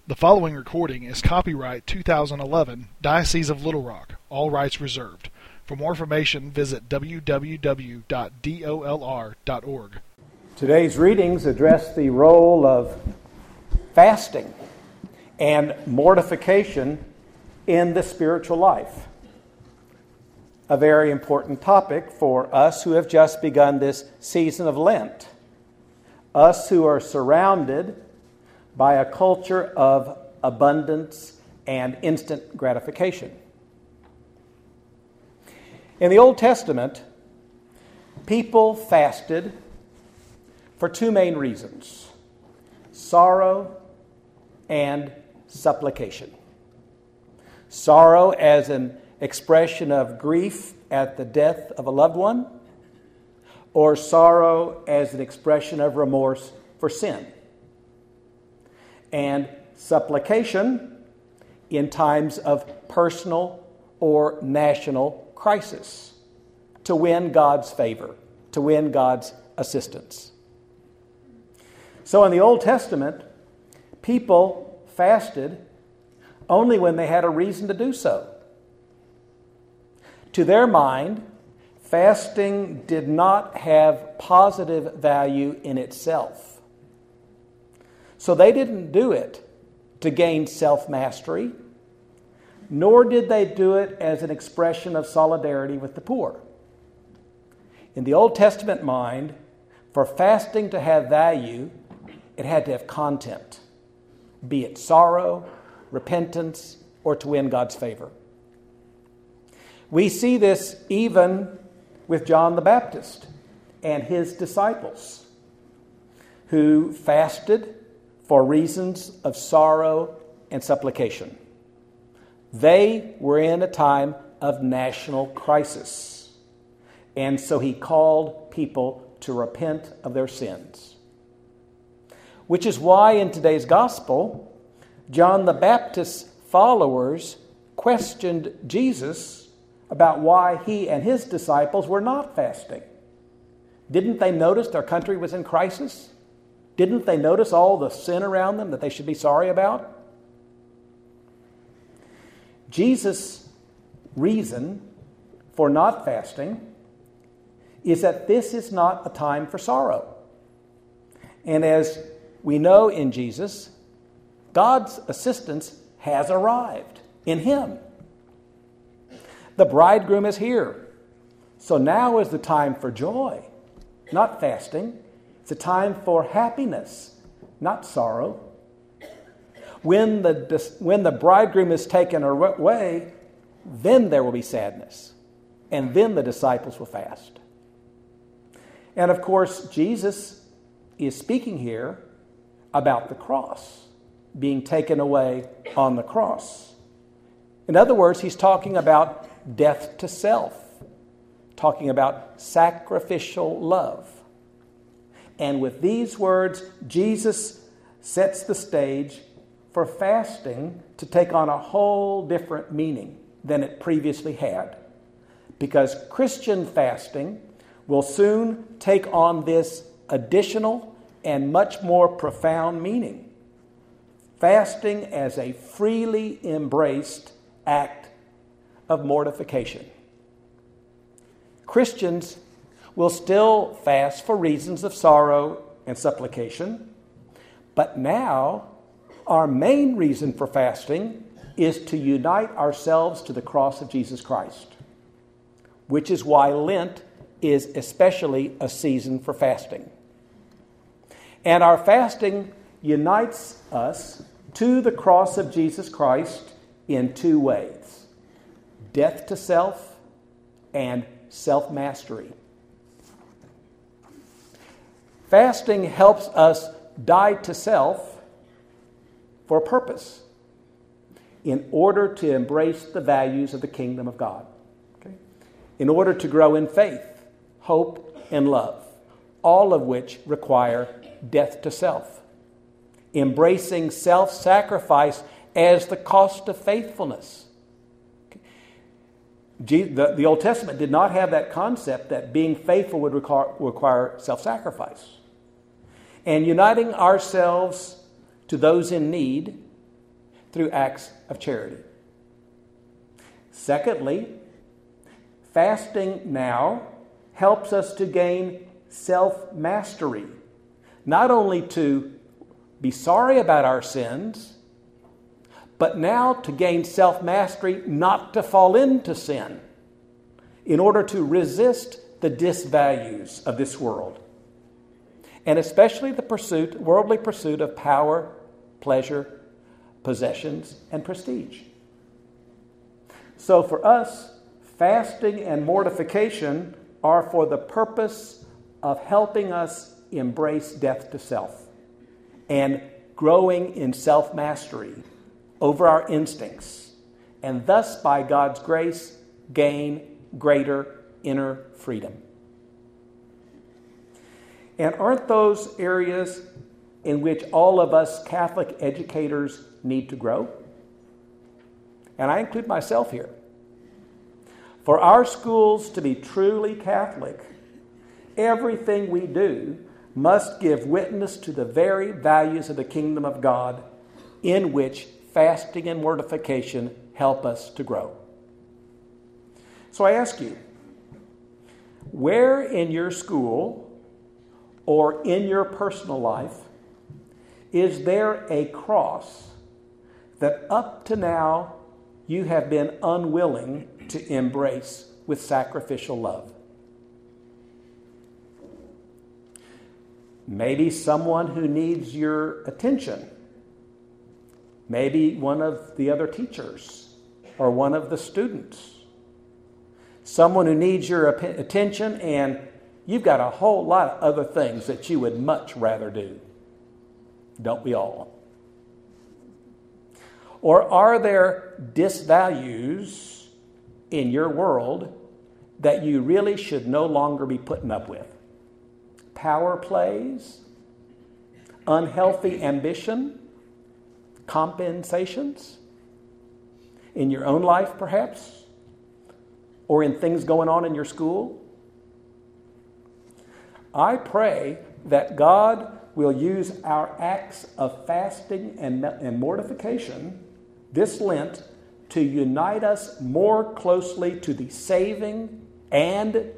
The following recording is copyright 2011, Diocese of Little Rock, all rights reserved. For more information, visit www.dolr.org. Today's readings address the role of fasting and mortification in the spiritual life. A very important topic for us who have just begun this season of Lent. Us who are surrounded by a culture of abundance and instant gratification. In the Old Testament, people fasted for two main reasons: sorrow and supplication. Sorrow as an expression of grief at the death of a loved one, or sorrow as an expression of remorse for sin. And supplication in times of personal or national crisis to win God's favor, to win God's assistance. So in the Old Testament, people fasted only when they had a reason to do so. To their mind, fasting did not have positive value in itself. So they didn't do it to gain self-mastery, nor did they do it as an expression of solidarity with the poor. In the Old Testament mind, for fasting to have value, it had to have content, be it sorrow, repentance, or to win God's favor. We see this even with John the Baptist and his disciples, who fasted for reasons of sorrow and supplication. They were in a time of national crisis, and so he called people to repent of their sins. Which is why in today's gospel, John the Baptist's followers questioned Jesus about why he and his disciples were not fasting. Didn't they notice their country was in crisis? Didn't they notice all the sin around them that they should be sorry about? Jesus' reason for not fasting is that this is not a time for sorrow. And as we know in Jesus, God's assistance has arrived in Him. The bridegroom is here. So now is the time for joy, not fasting. It's a time for happiness, not sorrow. When the bridegroom is taken away, then there will be sadness. And then the disciples will fast. And of course, Jesus is speaking here about the cross, being taken away on the cross. In other words, he's talking about death to self, talking about sacrificial love. And with these words, Jesus sets the stage for fasting to take on a whole different meaning than it previously had. Because Christian fasting will soon take on this additional and much more profound meaning. Fasting as a freely embraced act of mortification. Christians will still fast for reasons of sorrow and supplication, but now our main reason for fasting is to unite ourselves to the cross of Jesus Christ, which is why Lent is especially a season for fasting. And our fasting unites us to the cross of Jesus Christ in two ways: death to self and self-mastery. Fasting helps us die to self for a purpose, in order to embrace the values of the kingdom of God. Okay? In order to grow in faith, hope, and love, all of which require death to self. Embracing self-sacrifice as the cost of faithfulness. The Old Testament did not have that concept that being faithful would require self-sacrifice. And uniting ourselves to those in need through acts of charity. Secondly, fasting now helps us to gain self-mastery, not only to be sorry about our sins, but now to gain self-mastery not to fall into sin in order to resist the disvalues of this world, and especially the worldly pursuit of power, pleasure, possessions, and prestige. So for us, fasting and mortification are for the purpose of helping us embrace death to self and growing in self-mastery over our instincts, and thus, by God's grace, gain greater inner freedom. And aren't those areas in which all of us Catholic educators need to grow? And I include myself here. For our schools to be truly Catholic, everything we do must give witness to the very values of the kingdom of God, in which fasting and mortification help us to grow. So I ask you, where in your school or in your personal life is there a cross that up to now you have been unwilling to embrace with sacrificial love? Maybe someone who needs your attention. Maybe one of the other teachers or one of the students. Someone who needs your attention and you've got a whole lot of other things that you would much rather do. Don't we all? Or are there disvalues in your world that you really should no longer be putting up with? Power plays, unhealthy ambition, compensations in your own life perhaps, or in things going on in your school. I pray that God will use our acts of fasting and mortification this Lent to unite us more closely to the saving and